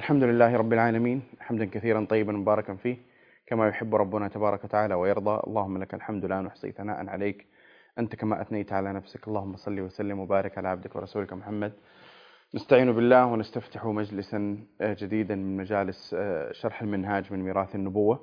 الحمد لله رب العالمين، حمدا كثيرا طيبا مباركا فيه كما يحب ربنا تبارك وتعالى ويرضى. اللهم لك الحمد لا نحصي ثناء عليك أنت كما أثنيت على نفسك. اللهم صل وسلم وبارك على عبدك ورسولك محمد. نستعين بالله ونستفتح مجلسا جديدا من مجالس شرح المنهاج من ميراث النبوة،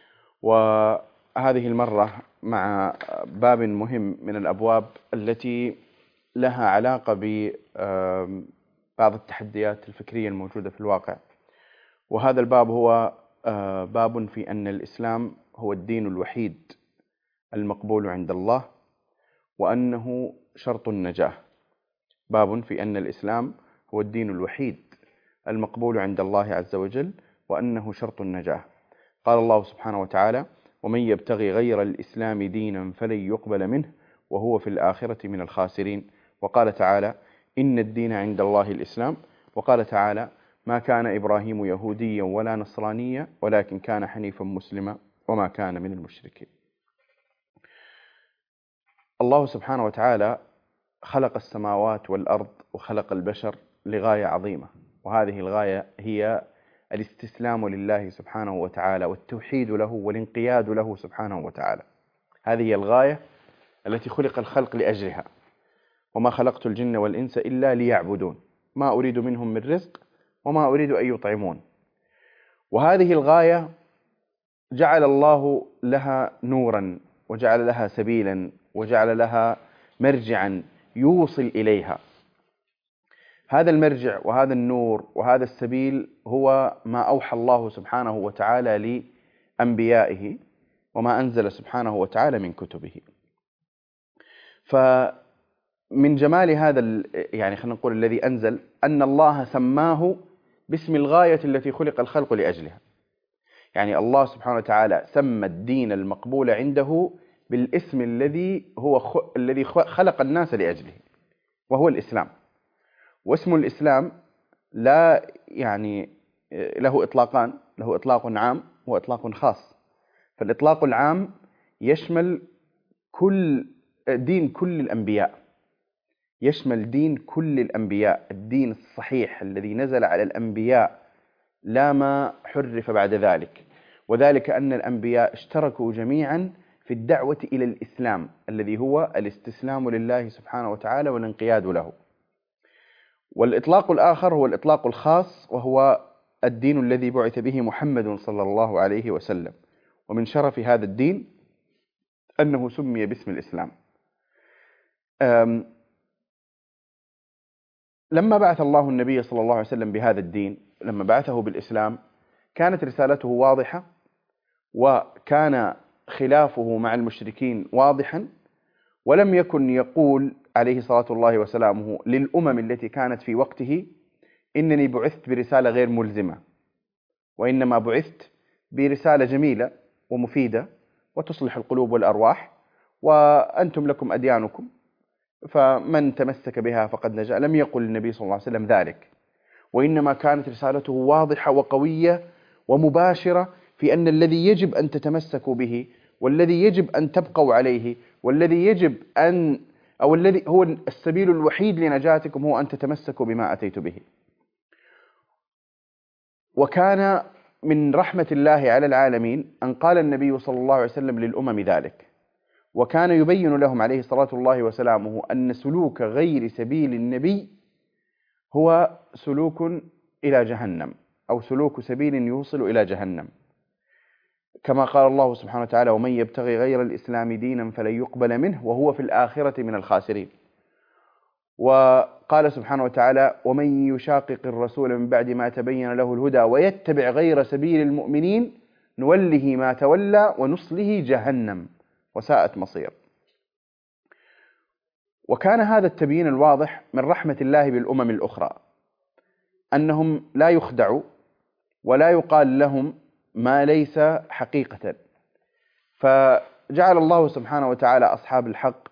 وهذه المرة مع باب مهم من الأبواب التي لها علاقة ببعض التحديات الفكرية الموجودة في الواقع. وهذا الباب هو باب في أن الإسلام هو الدين الوحيد المقبول عند الله وأنه شرط النجاة. باب في أن الإسلام هو الدين الوحيد المقبول عند الله عز وجل وأنه شرط النجاة. قال الله سبحانه وتعالى: ومن يبتغي غير الإسلام دينا فلن يقبل منه وهو في الآخرة من الخاسرين. وقال تعالى: إن الدين عند الله الإسلام. وقال تعالى: ما كان إبراهيم يهوديا ولا نصرانيا ولكن كان حنيفا مسلما وما كان من المشركين. الله سبحانه وتعالى خلق السماوات والأرض وخلق البشر لغاية عظيمة، وهذه الغاية هي الاستسلام لله سبحانه وتعالى والتوحيد له والانقياد له سبحانه وتعالى. هذه هي الغاية التي خلق الخلق لأجلها. وما خلقت الجن والإنس إلا ليعبدون ما أريد منهم من رزق وما أريد أن يطعمون. وهذه الغاية جعل الله لها نورا وجعل لها سبيلا وجعل لها مرجعا يوصل إليها. هذا المرجع وهذا النور وهذا السبيل هو ما أوحى الله سبحانه وتعالى لأنبيائه وما أنزل سبحانه وتعالى من كتبه. فمن جمال هذا خلينا نقول الذي أنزل أن الله سماه باسم الغاية التي خلق الخلق لأجلها. يعني الله سبحانه وتعالى سمى الدين المقبول عنده بالاسم الذي خلق الناس لأجله، وهو الإسلام. واسم الإسلام لا له إطلاقان، له إطلاق عام وإطلاق خاص. فالإطلاق العام يشمل دين كل الأنبياء، يشمل دين كل الأنبياء، الدين الصحيح الذي نزل على الأنبياء لا ما حرف بعد ذلك. وذلك أن الأنبياء اشتركوا جميعا في الدعوة إلى الإسلام الذي هو الاستسلام لله سبحانه وتعالى والانقياد له. والإطلاق الآخر هو الإطلاق الخاص، وهو الدين الذي بعث به محمد صلى الله عليه وسلم. ومن شرف هذا الدين أنه سمي باسم الإسلام. لما بعث الله النبي صلى الله عليه وسلم بهذا الدين، لما بعثه بالإسلام، كانت رسالته واضحة، وكان خلافه مع المشركين واضحا، ولم يكن يقول عليه صلاة الله وسلامه للأمم التي كانت في وقته: إنني بعثت برسالة غير ملزمة، وإنما بعثت برسالة جميلة ومفيدة وتصلح القلوب والأرواح، وأنتم لكم أديانكم فمن تمسك بها فقد نجا. لم يقل النبي صلى الله عليه وسلم ذلك، وإنما كانت رسالته واضحة وقوية ومباشرة في أن الذي يجب أن تتمسكوا به والذي يجب أن تبقوا عليه والذي يجب الذي هو السبيل الوحيد لنجاتكم هو أن تتمسكوا بما أتيت به. وكان من رحمة الله على العالمين أن قال النبي صلى الله عليه وسلم للأمم ذلك، وكان يبين لهم عليه صلاة الله وسلامه أن سلوك غير سبيل النبي هو سلوك إلى جهنم، أو سلوك سبيل يوصل إلى جهنم، كما قال الله سبحانه وتعالى: ومن يبتغي غير الإسلام دينا فلن يقبل منه وهو في الآخرة من الخاسرين. وقال سبحانه وتعالى: ومن يشاقق الرسول من بعد ما تبين له الهدى ويتبع غير سبيل المؤمنين نوله ما تولى ونصله جهنم وساءت مصير. وكان هذا التبيين الواضح من رحمة الله بالأمم الأخرى، أنهم لا يخدعوا ولا يقال لهم ما ليس حقيقة. فجعل الله سبحانه وتعالى أصحاب الحق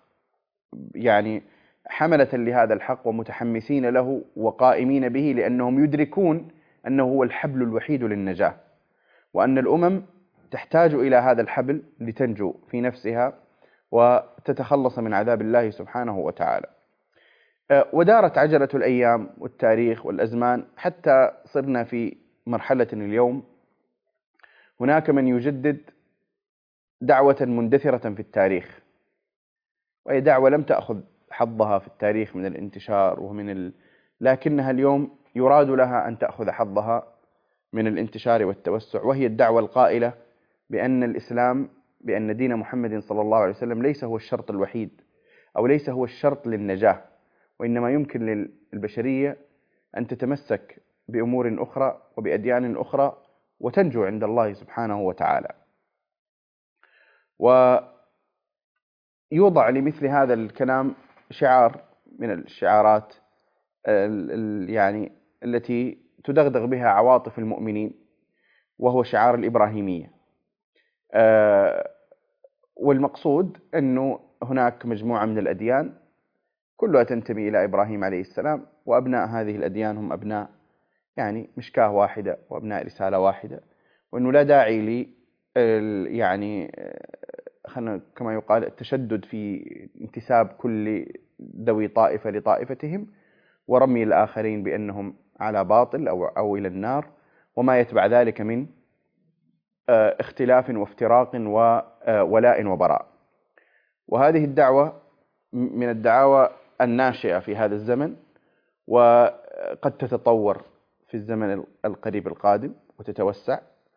حملة لهذا الحق ومتحمسين له وقائمين به، لأنهم يدركون أنه هو الحبل الوحيد للنجاة، وأن الأمم تحتاج إلى هذا الحبل لتنجو في نفسها وتتخلص من عذاب الله سبحانه وتعالى. ودارت عجلة الأيام والتاريخ والأزمان حتى صرنا في مرحلة اليوم هناك من يجدد دعوة مندثرة في التاريخ، وهي دعوة لم تأخذ حظها في التاريخ من الانتشار لكنها اليوم يراد لها أن تأخذ حظها من الانتشار والتوسع، وهي الدعوة القائلة بأن دين محمد صلى الله عليه وسلم ليس هو الشرط الوحيد أو ليس هو الشرط للنجاة، وإنما يمكن للبشرية أن تتمسك بأمور أخرى وبأديان أخرى وتنجو عند الله سبحانه وتعالى. ويوضع لمثل هذا الكلام شعار من الشعارات يعني التي تدغدغ بها عواطف المؤمنين، وهو شعار الإبراهيمية. والمقصود أنه هناك مجموعة من الأديان كلها تنتمي إلى إبراهيم عليه السلام، وأبناء هذه الأديان هم أبناء يعني مشكاة واحدة وأبناء رسالة واحدة، وأنه لا داعي يعني كما يقال التشدد في انتساب كل ذوي طائفة لطائفتهم ورمي الآخرين بأنهم على باطل أو إلى النار، وما يتبع ذلك من اختلاف وافتراق وولاء وبراء. وهذه الدعوة من الدعاوى الناشئة في هذا الزمن، وقد تتطور في الزمن القريب القادم وتتوسع،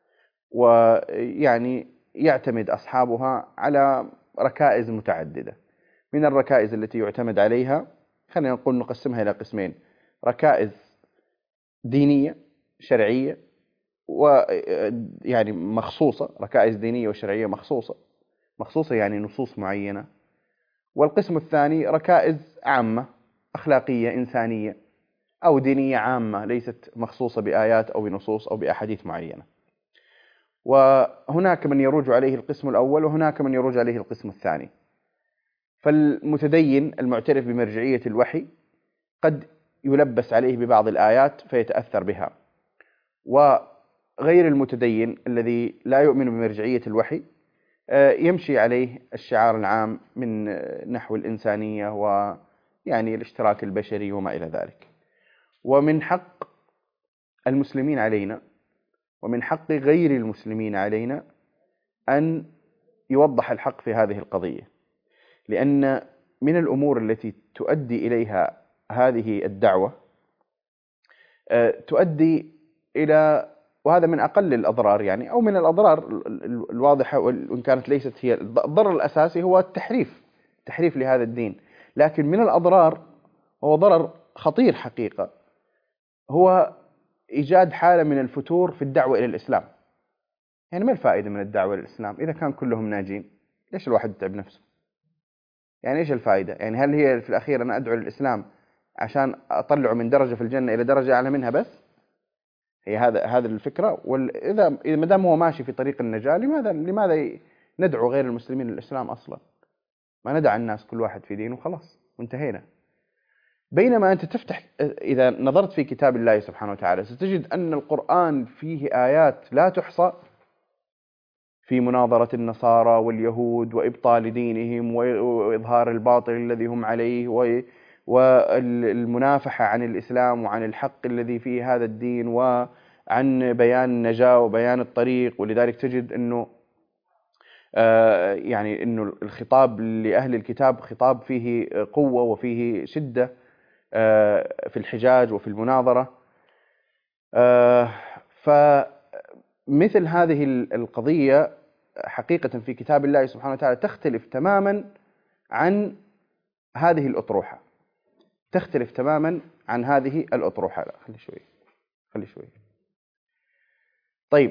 ويعني يعتمد أصحابها على ركائز متعددة. من الركائز التي يعتمد عليها خلينا نقول نقسمها إلى قسمين: ركائز دينية شرعية ويعني مخصوصة، ركائز دينية وشرعية مخصوصة يعني نصوص معينة. والقسم الثاني ركائز عامة أخلاقية إنسانية أو دينية عامة ليست مخصوصة بآيات أو بنصوص أو بأحاديث معينة. وهناك من يروج عليه القسم الأول وهناك من يروج عليه القسم الثاني. فالمتدين المعترف بمرجعية الوحي قد يلبس عليه ببعض الآيات فيتأثر بها، وغير المتدين الذي لا يؤمن بمرجعية الوحي يمشي عليه الشعار العام من نحو الإنسانية ويعني الاشتراك البشري وما إلى ذلك. ومن حق المسلمين علينا ومن حق غير المسلمين علينا أن يوضح الحق في هذه القضية، لأن من الأمور التي تؤدي إليها هذه الدعوة تؤدي إلى، وهذا من أقل الأضرار يعني أو من الأضرار الواضحة وإن كانت ليست هي الضرر الأساسي، هو التحريف لهذا الدين. لكن من الأضرار هو ضرر خطير حقيقة، هو إيجاد حالة من الفتور في الدعوة إلى الإسلام. يعني ما الفائدة من الدعوة إلى الإسلام إذا كان كلهم ناجين؟ ليش الواحد يتعب نفسه؟ يعني إيش الفائدة؟ يعني هل هي في الأخير أنا أدعو للإسلام عشان أطلعه من درجة في الجنة إلى درجة أعلى منها بس؟ هي هذا الفكرة. وإذا ما دام هو ماشي في طريق النجاة، لماذا ندعو غير المسلمين للإسلام أصلا؟ ما ندع الناس كل واحد في دينه وخلاص وانتهينا. بينما أنت تفتح إذا نظرت في كتاب الله سبحانه وتعالى ستجد أن القرآن فيه آيات لا تحصى في مناظرة النصارى واليهود وإبطال دينهم وإظهار الباطل الذي هم عليه والمنافحة عن الإسلام وعن الحق الذي فيه هذا الدين وعن بيان النجاة وبيان الطريق. ولذلك تجد أنه يعني أنه الخطاب لأهل الكتاب خطاب فيه قوة وفيه شدة في الحجاج وفي المناظرة. فمثل هذه القضية حقيقة في كتاب الله سبحانه وتعالى تختلف تماما عن هذه الأطروحة، تختلف تماما عن هذه الأطروحة. لا خلي شوي. طيب،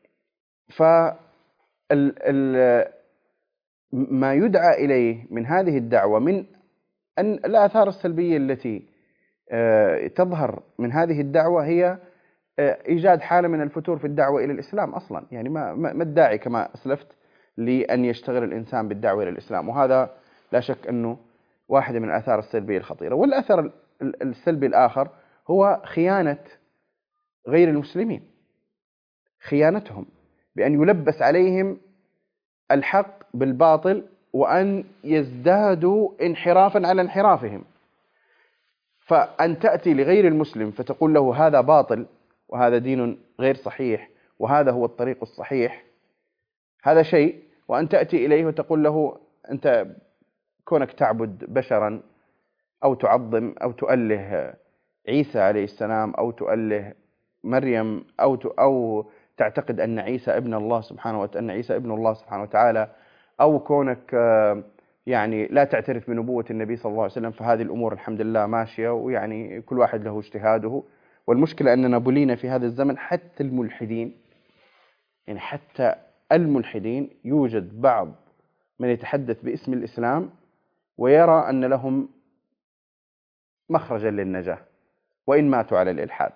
ما يدعى إليه من هذه الدعوة من أن الآثار السلبية التي تظهر من هذه الدعوة هي إيجاد حالة من الفتور في الدعوة إلى الإسلام أصلا. يعني ما الداعي كما أسلفت لأن يشتغل الإنسان بالدعوة إلى الإسلام؟ وهذا لا شك أنه واحدة من الآثار السلبية الخطيرة. والأثر السلبي الآخر هو خيانة غير المسلمين، خيانتهم بأن يلبس عليهم الحق بالباطل وأن يزدادوا انحرافا على انحرافهم. فأن تأتي لغير المسلم فتقول له هذا باطل وهذا دين غير صحيح وهذا هو الطريق الصحيح، هذا شيء. وأن تأتي إليه وتقول له أنت كونك تعبد بشرا أو تعظم أو تؤله عيسى عليه السلام أو تؤله مريم أو تعتقد أن عيسى ابن الله سبحانه وتعالى، أن عيسى ابن الله سبحانه وتعالى، أو كونك يعني لا تعترف بنبوة النبي صلى الله عليه وسلم، فهذه الأمور الحمد لله ماشية، ويعني كل واحد له اجتهاده. والمشكلة أننا بلينا في هذا الزمن حتى الملحدين، يعني حتى الملحدين يوجد بعض من يتحدث باسم الإسلام ويرى أن لهم مخرجا للنجاة وإن ماتوا على الإلحاد.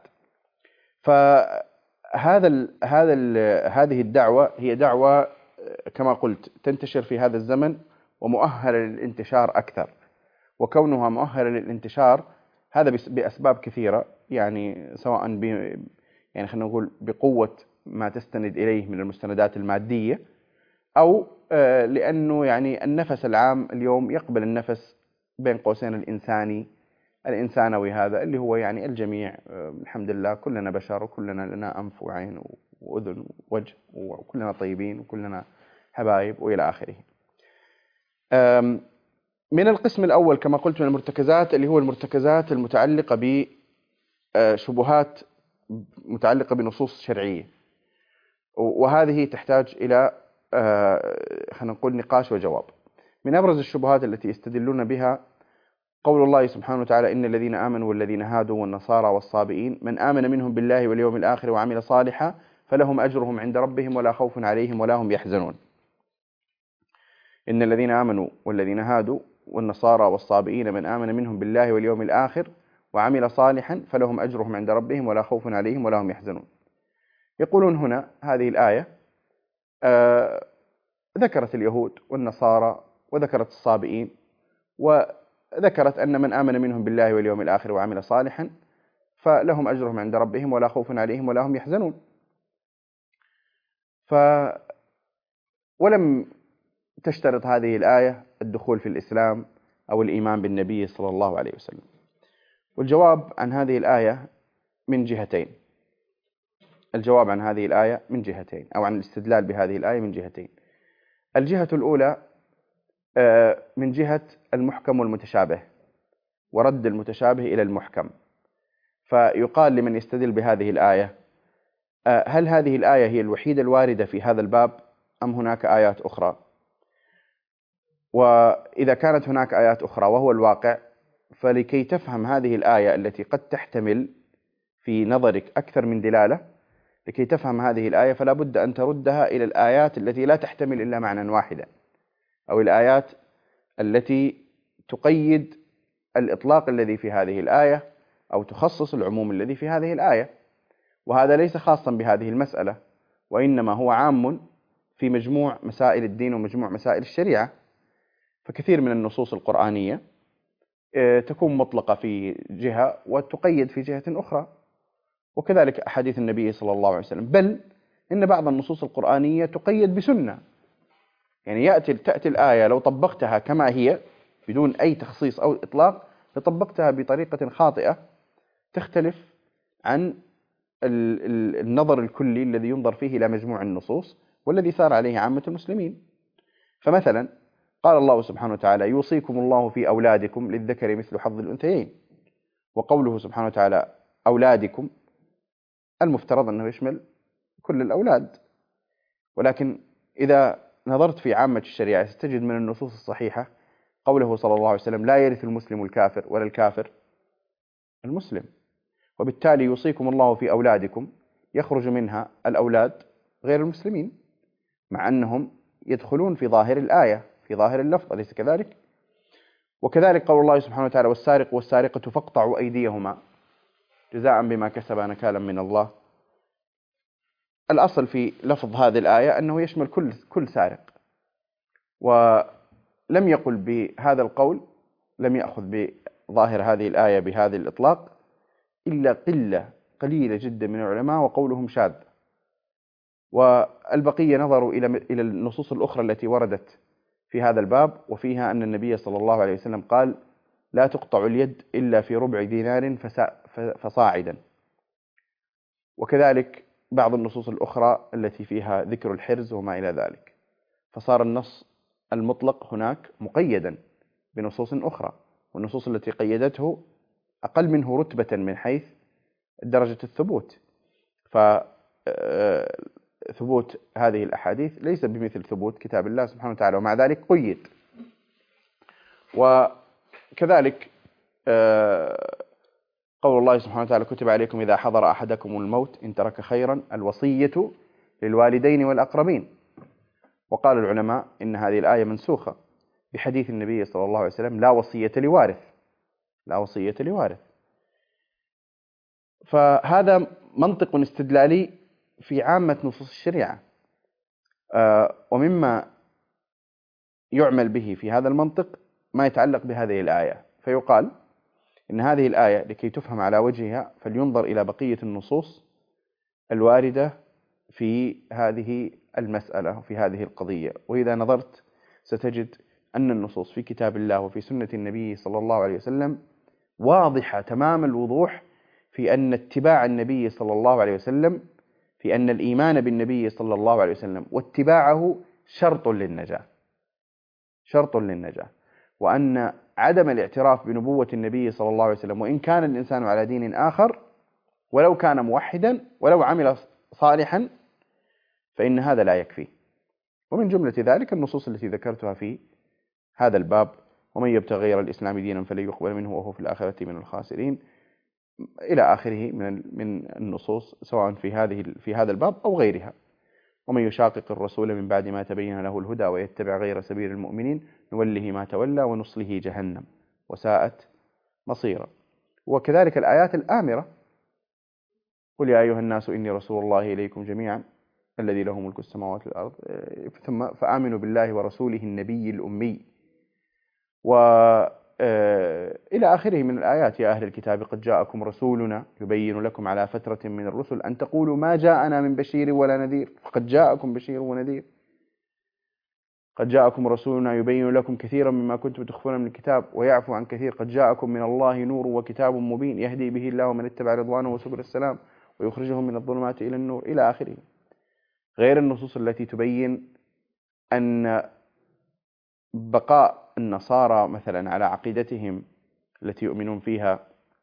هذه الدعوة هي دعوة كما قلت تنتشر في هذا الزمن ومؤهلة للانتشار أكثر، وكونها مؤهلة للانتشار هذا بأسباب كثيرة، يعني سواء يعني خلينا نقول بقوة ما تستند إليه من المستندات المادية، أو لأنه يعني النفس العام اليوم يقبل النفس بين قوسين الإنسانوي، هذا اللي هو يعني الجميع الحمد لله كلنا بشر وكلنا لنا أنف وعين وأذن ووجه وكلنا طيبين وكلنا حبايب وإلى آخره. من القسم الأول كما قلت من المرتكزات اللي هو المرتكزات المتعلقة بشبهات متعلقة بنصوص شرعية، وهذه تحتاج إلى خلينا نقول نقاش وجواب. من أبرز الشبهات التي يستدلون بها قول الله سبحانه وتعالى: إن الذين آمنوا والذين هادوا والنصارى والصابئين من آمن منهم بالله واليوم الآخر وعمل صالحا فلهم أجرهم عند ربهم ولا خوف عليهم ولا هم يحزنون. إن الذين آمنوا والذين هادوا والنصارى والصابئين من آمن منهم بالله واليوم الآخر وعمل صالحا فلهم أجرهم عند ربهم ولا خوف عليهم ولا هم يحزنون. يقولون هنا هذه الآية ذكرت اليهود والنصارى وذكرت الصابئين وذكرت أن من آمن منهم بالله واليوم الآخر وعمل صالحا فلهم أجرهم عند ربهم ولا خوف عليهم ولا هم يحزنون. ولم تشترط هذه الآية الدخول في الإسلام أو الإيمان بالنبي صلى الله عليه وسلم. والجواب عن هذه الآية من جهتين. الجواب عن هذه الآية من جهتين، أو عن الاستدلال بهذه الآية من جهتين. الجهة الأولى من جهة المحكم والمتشابه ورد المتشابه إلى المحكم. فيقال لمن يستدل بهذه الآية: هل هذه الآية هي الوحيدة الواردة في هذا الباب أم هناك آيات أخرى؟ وإذا كانت هناك آيات أخرى وهو الواقع، فلكي تفهم هذه الآية التي قد تحتمل في نظرك أكثر من دلالة، لكي تفهم هذه الآية فلا بد أن تردها إلى الآيات التي لا تحتمل إلا معنى واحدا، أو الآيات التي تقيد الإطلاق الذي في هذه الآية أو تخصص العموم الذي في هذه الآية. وهذا ليس خاصا بهذه المسألة، وإنما هو عام في مجموع مسائل الدين ومجموع مسائل الشريعة. فكثير من النصوص القرآنية تكون مطلقة في جهة وتقيد في جهة أخرى، وكذلك أحاديث النبي صلى الله عليه وسلم. بل إن بعض النصوص القرآنية تقيد بسنة، يعني تأتي الآية لو طبقتها كما هي بدون أي تخصيص أو إطلاق لطبقتها بطريقة خاطئة تختلف عن النظر الكلي الذي ينظر فيه إلى مجموع النصوص والذي سار عليه عامة المسلمين. فمثلا قال الله سبحانه وتعالى: يوصيكم الله في أولادكم للذكر مثل حظ الأنثيين. وقوله سبحانه وتعالى أولادكم المفترض أنه يشمل كل الأولاد، ولكن إذا نظرت في عامة الشريعة ستجد من النصوص الصحيحة قوله صلى الله عليه وسلم: لا يرث المسلم الكافر ولا الكافر المسلم. وبالتالي يوصيكم الله في أولادكم يخرج منها الأولاد غير المسلمين، مع أنهم يدخلون في ظاهر الآية في ظاهر اللفظ، أليس كذلك؟ وكذلك قول الله سبحانه وتعالى: والسارق والسارقة فاقطعوا أيديهما جزاء بما كسبا نكالا من الله. الأصل في لفظ هذه الآية أنه يشمل كل سارق، ولم يقل بهذا القول، لم يأخذ بظاهر هذه الآية بهذا الإطلاق إلا قلة قليلة جدا من العلماء وقولهم شاذ، والبقية نظروا إلى النصوص الأخرى التي وردت في هذا الباب، وفيها أن النبي صلى الله عليه وسلم قال: لا تقطع اليد إلا في ربع دينار فصاعدا. وكذلك بعض النصوص الأخرى التي فيها ذكر الحرز وما إلى ذلك، فصار النص المطلق هناك مقيدا بنصوص أخرى، والنصوص التي قيدته أقل منه رتبة من حيث درجة الثبوت. فثبوت هذه الأحاديث ليس بمثل ثبوت كتاب الله سبحانه وتعالى، ومع ذلك قيد. وكذلك قول الله سبحانه وتعالى: كتب عليكم إذا حضر أحدكم الموت إن ترك خيرا الوصية للوالدين والأقربين. وقال العلماء إن هذه الآية منسوخة بحديث النبي صلى الله عليه وسلم: لا وصية لوارث، لا وصية لوارث. فهذا منطق استدلالي في عامة نصوص الشريعة. ومما يعمل به في هذا المنطق ما يتعلق بهذه الآية، فيقال إن هذه الآية لكي تفهم على وجهها فلينظر إلى بقية النصوص الواردة في هذه المسألة وفي هذه القضية. وإذا نظرت ستجد أن النصوص في كتاب الله وفي سنة النبي صلى الله عليه وسلم واضحة تمام الوضوح في أن اتباع النبي صلى الله عليه وسلم، في أن الإيمان بالنبي صلى الله عليه وسلم واتباعه شرط للنجاة، شرط للنجاة، وأن عدم الاعتراف بنبوة النبي صلى الله عليه وسلم وإن كان الإنسان على دين آخر ولو كان موحدا ولو عمل صالحا فإن هذا لا يكفي. ومن جملة ذلك النصوص التي ذكرتها في هذا الباب: ومن يبتغي غير الإسلام دينا فلن يقبل منه وهو في الآخرة من الخاسرين، إلى آخره من النصوص سواء في هذا الباب أو غيرها. ومن يشاقق الرسول من بعد ما تبين له الهدى ويتبع غير سبيل المؤمنين نوله ما تولى ونصله جهنم وساءت مصيرا. وكذلك الآيات الآمرة: قل يا أيها الناس إني رسول الله إليكم جميعا الذي له ملك السماوات والأرض ثم فآمنوا بالله ورسوله النبي الأمي، إلى آخره من الآيات: يا أهل الكتاب قد جاءكم رسولنا يبين لكم على فترة من الرسل أن تقولوا ما جاءنا من بشير ولا نذير فقد جاءكم بشير ونذير، قد جاءكم رسولنا يبين لكم كثيرا مما كنتم تخفون من الكتاب ويعفو عن كثير، قد جاءكم من الله نور وكتاب مبين يهدي به الله من اتبع رضوانه وسبل السلام ويخرجهم من الظلمات إلى النور، إلى آخره. غير النصوص التي تبين أن بقاء النصارى مثلا على عقيدتهم التي يؤمنون فيها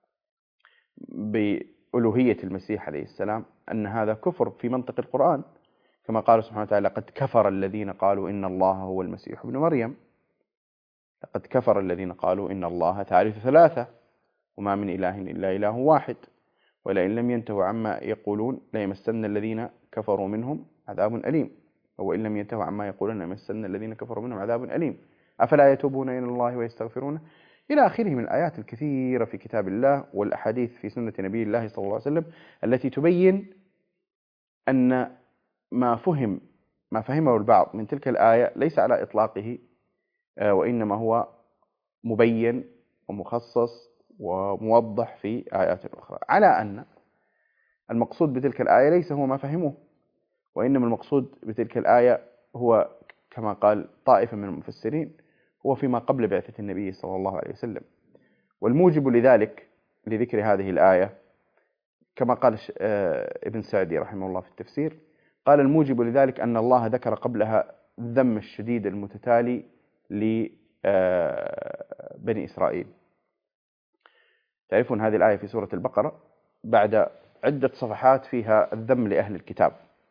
بألوهية المسيح عليه السلام أن هذا كفر في منطق القرآن، كما قال سبحانه وتعالى: قد كفر الذين قالوا إن الله هو المسيح ابن مريم، لقد كفر الذين قالوا إن الله ثالث ثلاثة وما من إله إلا إله واحد ولئن لم ينتهوا عما يقولون ليمسن الذين كفروا منهم عذاب أليم، وإن لم ينتهوا عما يقولون ليمسن الذين كفروا منهم عذاب أليم أفلا يتوبون إلى الله ويستغفرونه، إلى آخره من الآيات الكثيرة في كتاب الله والأحاديث في سنة نبي الله صلى الله عليه وسلم التي تبين أن ما فهمه البعض من تلك الآية ليس على إطلاقه، وإنما هو مبين ومخصص وموضح في آيات أخرى، على أن المقصود بتلك الآية ليس هو ما فهموه، وإنما المقصود بتلك الآية هو كما قال طائفة من المفسرين هو فيما قبل بعثة النبي صلى الله عليه وسلم. والموجب لذلك لذكر هذه الآية كما قال ابن سعدي رحمه الله في التفسير، قال: الموجب لذلك أن الله ذكر قبلها الذم الشديد المتتالي لبني إسرائيل. تعرفون هذه الآية في سورة البقرة بعد عدة صفحات فيها الذم لأهل الكتاب،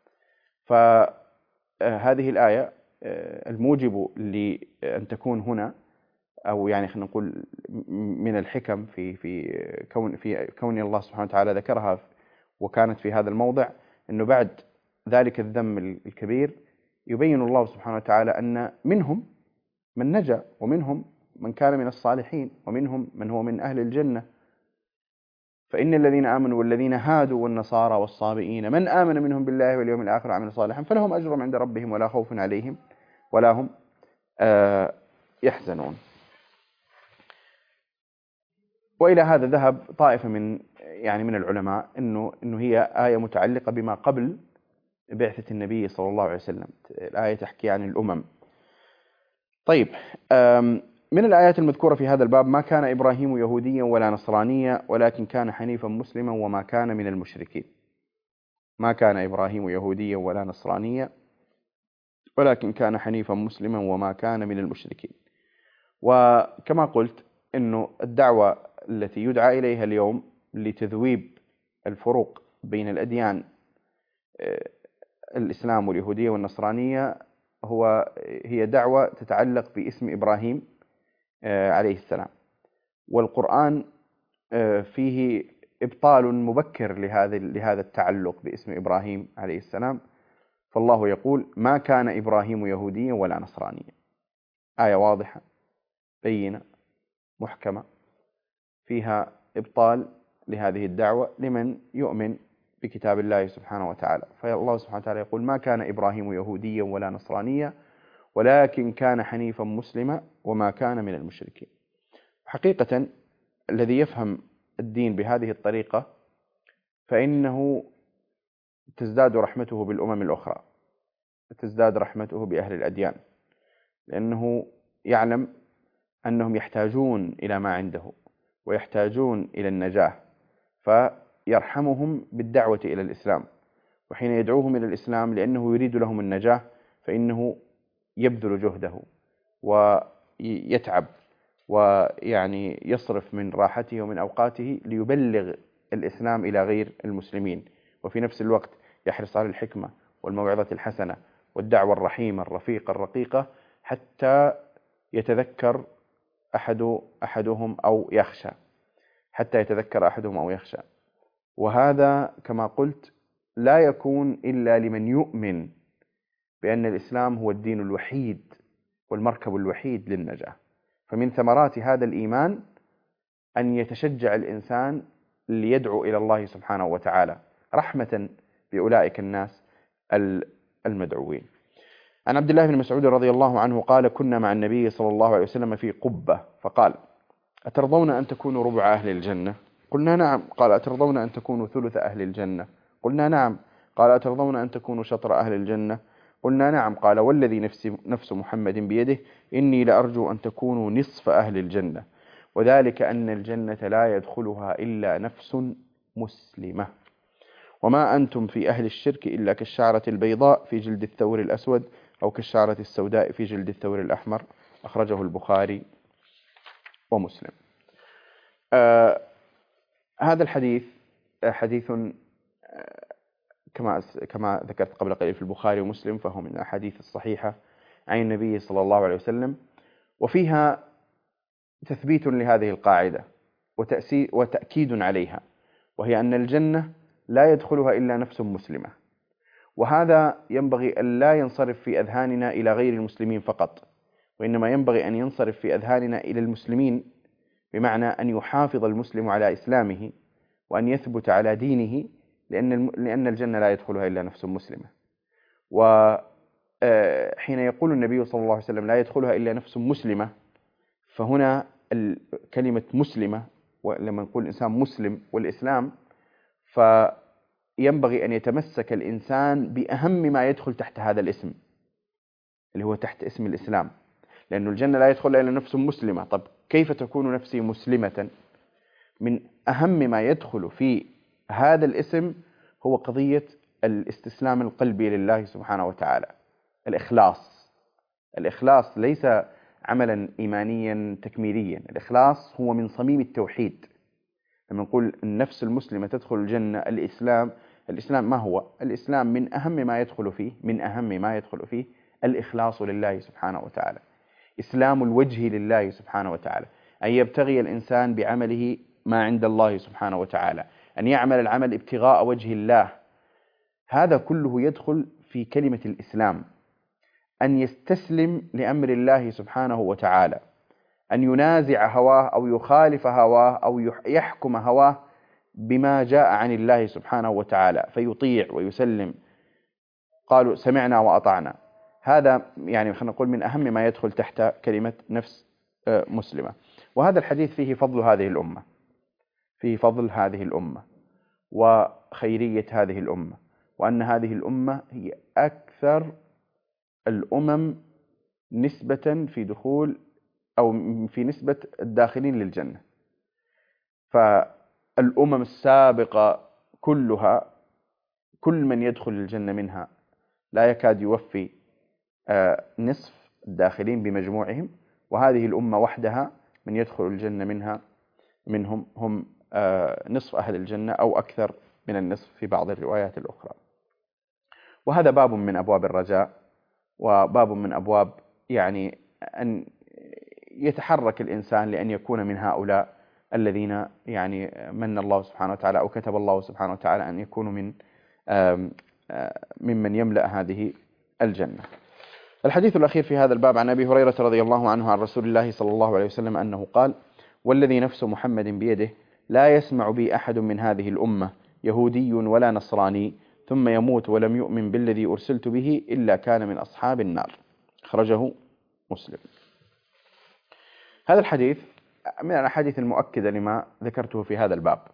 فهذه الآية الموجب لأن تكون هنا، أو يعني خلينا نقول من الحكم في كون الله سبحانه وتعالى ذكرها وكانت في هذا الموضع، أنه بعد ذلك الذم الكبير يبين الله سبحانه وتعالى أن منهم من نجا ومنهم من كان من الصالحين ومنهم من هو من أهل الجنة. فإن الذين آمنوا والذين هادوا والنصارى والصابئين من آمن منهم بالله واليوم الآخر وعمل صالحا فلهم أجر عند ربهم ولا خوف عليهم ولا هم يحزنون. وإلى هذا ذهب طائفة من العلماء إنه هي آية متعلقة بما قبل بعثة النبي صلى الله عليه وسلم، الآية تحكي عن الأمم. طيب، من الآيات المذكورة في هذا الباب: ما كان إبراهيم يهوديا ولا نصرانيا ولكن كان حنيفا مسلما وما كان من المشركين. ما كان إبراهيم يهوديا ولا نصرانيا ولكن كان حنيفا مسلما وما كان من المشركين. وكما قلت أنه الدعوة التي يدعى إليها اليوم لتذويب الفروق بين الأديان الإسلام واليهودية والنصرانية هي دعوة تتعلق باسم إبراهيم عليه السلام، والقرآن فيه إبطال مبكر لهذا التعلق باسم إبراهيم عليه السلام. فالله يقول: ما كان إبراهيم يهوديا ولا نصرانيا. آية واضحة بينة محكمة فيها إبطال لهذه الدعوة لمن يؤمن بكتاب الله سبحانه وتعالى. فالله سبحانه وتعالى يقول: ما كان إبراهيم يهوديا ولا نصرانيا ولكن كان حنيفا مسلما وما كان من المشركين. حقيقة الذي يفهم الدين بهذه الطريقة فإنه تزداد رحمته بالأمم الأخرى، تزداد رحمته بأهل الأديان، لأنه يعلم أنهم يحتاجون إلى ما عنده ويحتاجون إلى النجاة، فيرحمهم بالدعوة إلى الإسلام. وحين يدعوهم إلى الإسلام لأنه يريد لهم النجاة فإنه يبذل جهده ويتعب ويعني يصرف من راحته ومن أوقاته ليبلغ الإسلام إلى غير المسلمين، وفي نفس الوقت يحرص على الحكمة والموعظة الحسنة والدعوة الرحيمة الرفيقة الرقيقة حتى يتذكر أحدهم أو يخشى، حتى يتذكر أحدهم أو يخشى. وهذا كما قلت لا يكون إلا لمن يؤمن بأن الإسلام هو الدين الوحيد والمركب الوحيد للنجاة. فمن ثمرات هذا الإيمان أن يتشجع الإنسان ليدعو إلى الله سبحانه وتعالى رحمة بأولئك الناس المدعوين. عن عبد الله بن مسعود رضي الله عنه قال: كنا مع النبي صلى الله عليه وسلم في قبة فقال: أترضون أن تكونوا ربع أهل الجنة؟ قلنا نعم. قال: أترضون أن تكونوا ثلث أهل الجنة؟ قلنا نعم. قال: أترضون أن تكونوا شطر أهل الجنة؟ قلنا نعم. قال: والذي نفس محمد بيده إني لأرجو أن تكونوا نصف أهل الجنة، وذلك أن الجنة لا يدخلها إلا نفس مسلمة، وما أنتم في أهل الشرك إلا كالشعرة البيضاء في جلد الثور الأسود أو كالشعرة السوداء في جلد الثور الأحمر. أخرجه البخاري ومسلم. هذا الحديث حديث كما ذكرت قبل قليل في البخاري ومسلم، فهو من الأحاديث الصحيحة عن النبي صلى الله عليه وسلم، وفيها تثبيت لهذه القاعدة وتأكيد عليها، وهي أن الجنة لا يدخلها إلا نفس مسلمة. وهذا ينبغي أن لا ينصرف في أذهاننا إلى غير المسلمين فقط، وإنما ينبغي أن ينصرف في أذهاننا إلى المسلمين، بمعنى أن يحافظ المسلم على إسلامه وأن يثبت على دينه، لأن الجنة لا يدخلها إلا نفس مسلمة. وحين يقول النبي صلى الله عليه وسلم لا يدخلها إلا نفس مسلمة، فهنا كلمة مسلمة، ولما نقول الإنسان مسلم والإسلام، فينبغي أن يتمسك الإنسان بأهم ما يدخل تحت هذا الاسم اللي هو تحت اسم الإسلام، لأن الجنة لا يدخلها إلا نفس مسلمة. طب كيف تكون نفسي مسلمة؟ من أهم ما يدخل في هذا الاسم هو قضية الاستسلام القلبي لله سبحانه وتعالى، الإخلاص ليس عملا إيمانيا تكميليا، الإخلاص هو من صميم التوحيد. لما نقول النفس المسلمة تدخل الجنة، الإسلام ما هو؟ الإسلام من أهم ما يدخل فيه الإخلاص لله سبحانه وتعالى، إسلام الوجه لله سبحانه وتعالى، أن يبتغي الإنسان بعمله ما عند الله سبحانه وتعالى، أن يعمل العمل ابتغاء وجه الله. هذا كله يدخل في كلمة الإسلام، أن يستسلم لأمر الله سبحانه وتعالى، أن ينازع هواه أو يخالف هواه أو يحكم هواه بما جاء عن الله سبحانه وتعالى، فيطيع ويسلم. قالوا سمعنا وأطعنا. هذا يعني خلينا نقول من أهم ما يدخل تحت كلمة نفس مسلمة. وهذا الحديث فيه فضل هذه الأمة وخيرية هذه الأمة، وأن هذه الأمة هي أكثر الأمم نسبة في دخول أو في نسبة الداخلين للجنة. فالأمم السابقة كلها كل من يدخل الجنة منها لا يكاد يوفي نصف الداخلين بمجموعهم، وهذه الأمة وحدها من يدخل الجنة منهم هم نصف أهل الجنة أو أكثر من النصف في بعض الروايات الأخرى. وهذا باب من أبواب الرجاء، وباب من أبواب يعني أن يتحرك الإنسان لأن يكون من هؤلاء الذين يعني من الله سبحانه وتعالى أو كتب الله سبحانه وتعالى أن يكونوا ممن يملأ هذه الجنة. الحديث الأخير في هذا الباب عن أبي هريرة رضي الله عنه عن رسول الله صلى الله عليه وسلم أنه قال: والذي نفس محمد بيده لا يسمع بي أحد من هذه الأمة يهودي ولا نصراني ثم يموت ولم يؤمن بالذي أرسلت به إلا كان من أصحاب النار. أخرجه مسلم. هذا الحديث من الأحاديث المؤكدة لما ذكرته في هذا الباب،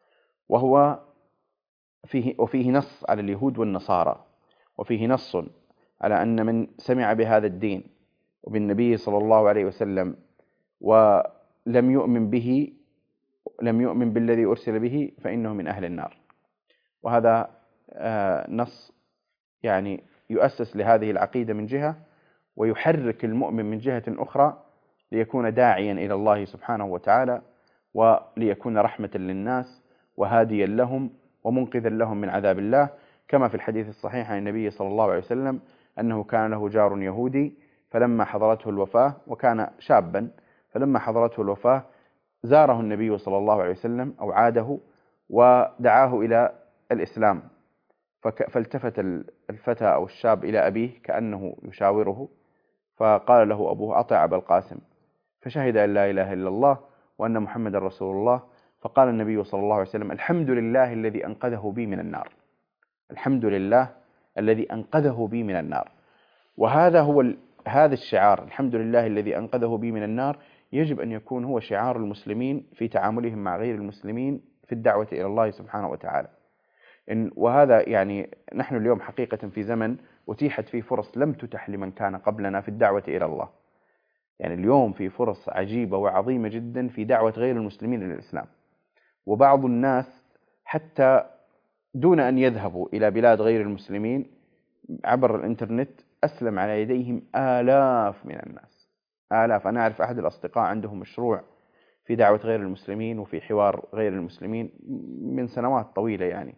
وفيه نص على اليهود والنصارى، وفيه نص على أن من سمع بهذا الدين وبالنبي صلى الله عليه وسلم ولم يؤمن به، لم يؤمن بالذي أرسل به، فإنه من أهل النار. وهذا نص يعني يؤسس لهذه العقيدة من جهة، ويحرك المؤمن من جهة أخرى ليكون داعيا إلى الله سبحانه وتعالى، وليكون رحمة للناس وهاديا لهم ومنقذا لهم من عذاب الله، كما في الحديث الصحيح عن النبي صلى الله عليه وسلم أنه كان له جار يهودي فلما حضرته الوفاة، وكان شابا، فلما حضرته الوفاة زاره النبي صلى الله عليه وسلم أو عاده ودعاه إلى الإسلام، فالتفت الفتى أو الشاب إلى أبيه كأنه يشاوره، فقال له أبوه: أطع أبا القاسم، فشهد أن لا إله إلا الله وأن محمد رسول الله. فقال النبي صلى الله عليه وسلم: الحمد لله الذي أنقذه بي من النار، الحمد لله الذي أنقذه بي من النار. وهذا هذا الشعار، الحمد لله الذي أنقذه بي من النار، يجب أن يكون هو شعار المسلمين في تعاملهم مع غير المسلمين في الدعوة إلى الله سبحانه وتعالى. وهذا يعني نحن اليوم حقيقة في زمن أتيحت فيه فرص لم تتح لمن كان قبلنا في الدعوة إلى الله. يعني اليوم في فرص عجيبة وعظيمة جدا في دعوة غير المسلمين إلى الإسلام، وبعض الناس حتى دون أن يذهبوا إلى بلاد غير المسلمين عبر الإنترنت أسلم على يديهم آلاف من الناس، آلاف. أنا أعرف أحد الأصدقاء عنده مشروع في دعوة غير المسلمين وفي حوار غير المسلمين من سنوات طويلة يعني،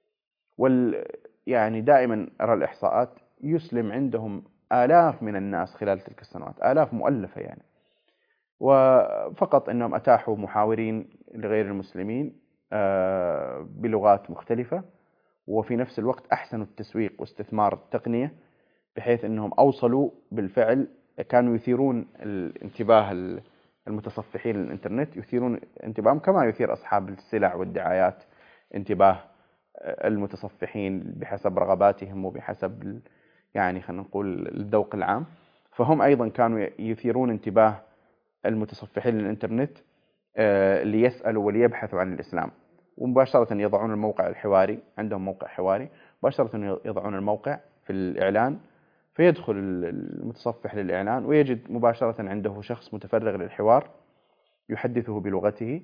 يعني دائما أرى الإحصاءات يسلم عندهم آلاف من الناس خلال تلك السنوات، آلاف مؤلفة يعني، وفقط أنهم أتاحوا محاورين لغير المسلمين بلغات مختلفة، وفي نفس الوقت أحسنوا التسويق واستثمار التقنية بحيث أنهم أوصلوا بالفعل، كانوا يثيرون الانتباه المتصفحين للإنترنت، يثيرون انتباههم كما يثير أصحاب السلع والدعايات انتباه المتصفحين بحسب رغباتهم وبحسب يعني خلينا نقول الذوق العام. فهم أيضا كانوا يثيرون انتباه المتصفحين للإنترنت ليسألوا وليبحثوا عن الإسلام، ومباشرة يضعون الموقع الحواري، عندهم موقع حواري، مباشرة يضعون الموقع في الإعلان، فيدخل المتصفح للإعلان ويجد مباشرة عنده شخص متفرغ للحوار يحدثه بلغته،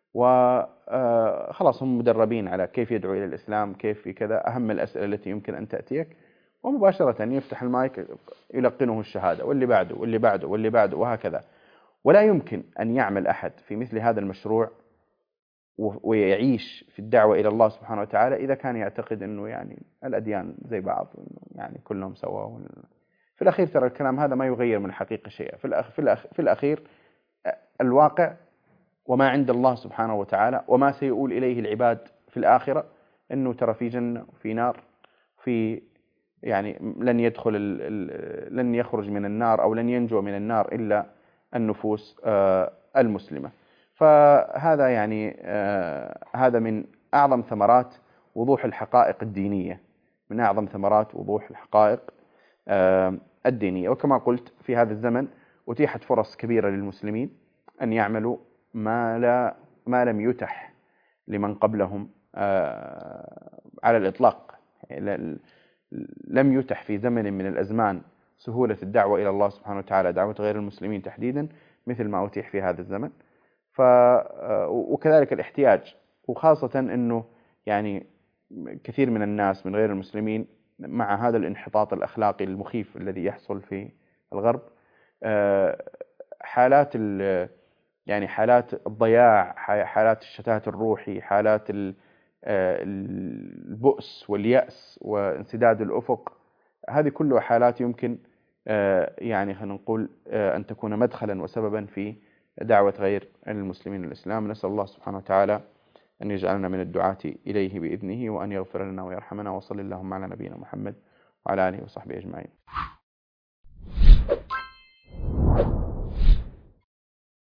وخلاص هم مدربين على كيف يدعو إلى الإسلام، كيف في كذا، أهم الأسئلة التي يمكن أن تأتيك، ومباشرة يفتح المايك يلقنه الشهادة واللي بعده واللي بعده واللي بعده وهكذا. ولا يمكن أن يعمل أحد في مثل هذا المشروع ويعيش في الدعوة إلى الله سبحانه وتعالى إذا كان يعتقد أنه يعني الأديان زي بعض، يعني كلهم سوا. في الأخير ترى الكلام هذا ما يغير من الحقيقة شيئا. في الأخير الواقع وما عند الله سبحانه وتعالى وما سيؤول إليه العباد في الآخرة أنه ترى في جنة وفي نار، في يعني لن يخرج من النار أو لن ينجو من النار إلا النفوس المسلمة. فهذا يعني هذا من أعظم ثمرات وضوح الحقائق الدينية، من أعظم ثمرات وضوح الحقائق الدينية. وكما قلت في هذا الزمن أتيحت فرص كبيرة للمسلمين أن يعملوا ما لم يتح لمن قبلهم على الإطلاق. لم يتح في زمن من الأزمان سهولة الدعوة إلى الله سبحانه وتعالى، دعوة غير المسلمين تحديدا، مثل ما أتيح في هذا الزمن. وكذلك الاحتياج، وخاصة أنه يعني كثير من الناس من غير المسلمين مع هذا الانحطاط الأخلاقي المخيف الذي يحصل في الغرب، حالات يعني حالات الضياع، حالات الشتات الروحي، حالات البؤس واليأس وانسداد الأفق، هذه كلها حالات يمكن يعني خلينا نقول أن تكون مدخلا وسببا في دعوة غير المسلمين الإسلام. نسأل الله سبحانه وتعالى أن يجعلنا من الدعاة إليه بإذنه، وأن يغفر لنا ويرحمنا، وصل اللهم على نبينا محمد وعلى آله وصحبه أجمعين.